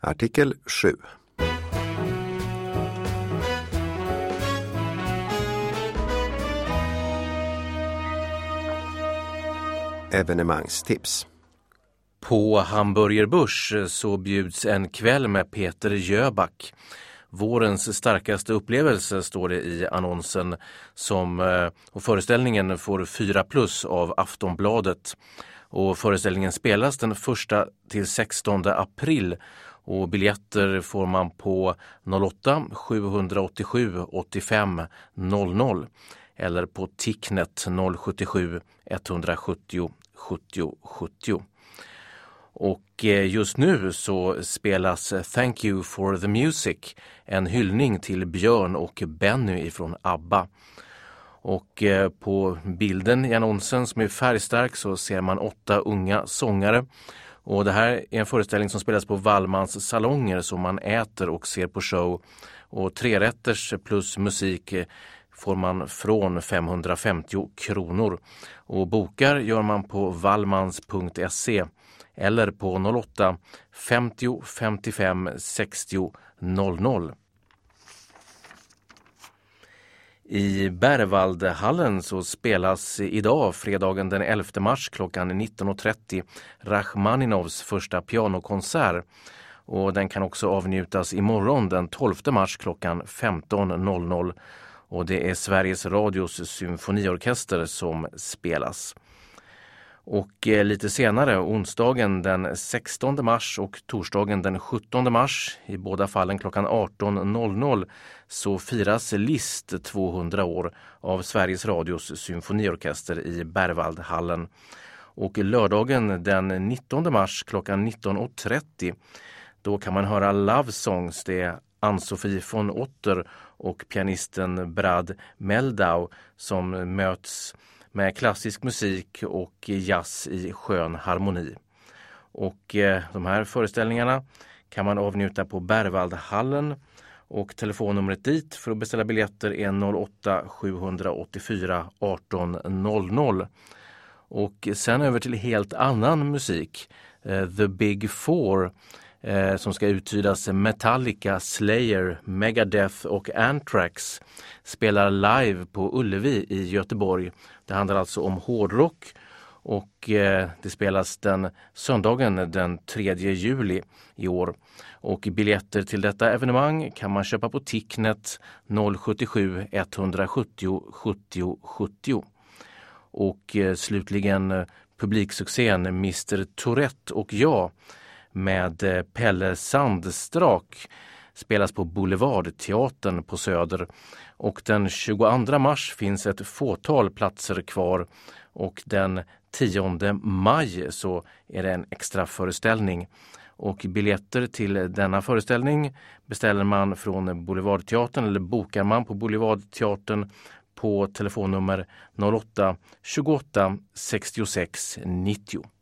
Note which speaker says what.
Speaker 1: Artikel 7. Evenemangstips.
Speaker 2: På Hamburger Börs så bjuds en kväll med Peter Jöback. Vårens starkaste upplevelse står det i annonsen och föreställningen får 4+ av Aftonbladet. Och föreställningen spelas den 1 till 16 april och biljetter får man på 08 787 85 00 eller på Ticknet 077 170 70 70. Och just nu så spelas Thank You for the Music, en hyllning till Björn och Benny ifrån ABBA. Och på bilden i annonsen som är färgstark så ser man 8 unga sångare. Och det här är en föreställning som spelas på Wallmans salonger som man äter och ser på show. Och 3-rätters plus musik får man från 550 kronor. Och bokar gör man på wallmans.se eller på 08 50 55 60 00. I Berwaldhallen så spelas idag, fredagen den 11 mars klockan 19.30, Rachmaninovs första pianokonsert. Och den kan också avnjutas imorgon den 12 mars klockan 15.00. Och det är Sveriges Radios symfoniorkester som spelas. Och lite senare, onsdagen den 16 mars och torsdagen den 17 mars, i båda fallen klockan 18.00, så firas Liszt 200 år av Sveriges Radios symfoniorkester i Berwaldhallen. Och lördagen den 19 mars klockan 19.30, då kan man höra Love Songs, det är Ann-Sofie von Otter och pianisten Brad Meldau som möts med klassisk musik och jazz i skön harmoni. Och de här föreställningarna kan man avnjuta på Berwaldhallen och telefonnumret dit för att beställa biljetter är 08 784 1800. Och sen över till helt annan musik, The Big Four, som ska uttydas Metallica, Slayer, Megadeth och Anthrax, spelar live på Ullevi i Göteborg. Det handlar alltså om hårdrock och det spelas den söndagen den 3 juli i år. Och biljetter till detta evenemang kan man köpa på Ticknet 077 170 70 70. Och slutligen publiksuccén Mr. Tourette och jag med Pelle Sandstrak spelas på Boulevardteatern på Söder. Och den 22 mars finns ett fåtal platser kvar och den 10 maj så är det en extra föreställning. Och biljetter till denna föreställning beställer man från Boulevardteatern eller bokar man på Boulevardteatern på telefonnummer 08 28 66 90.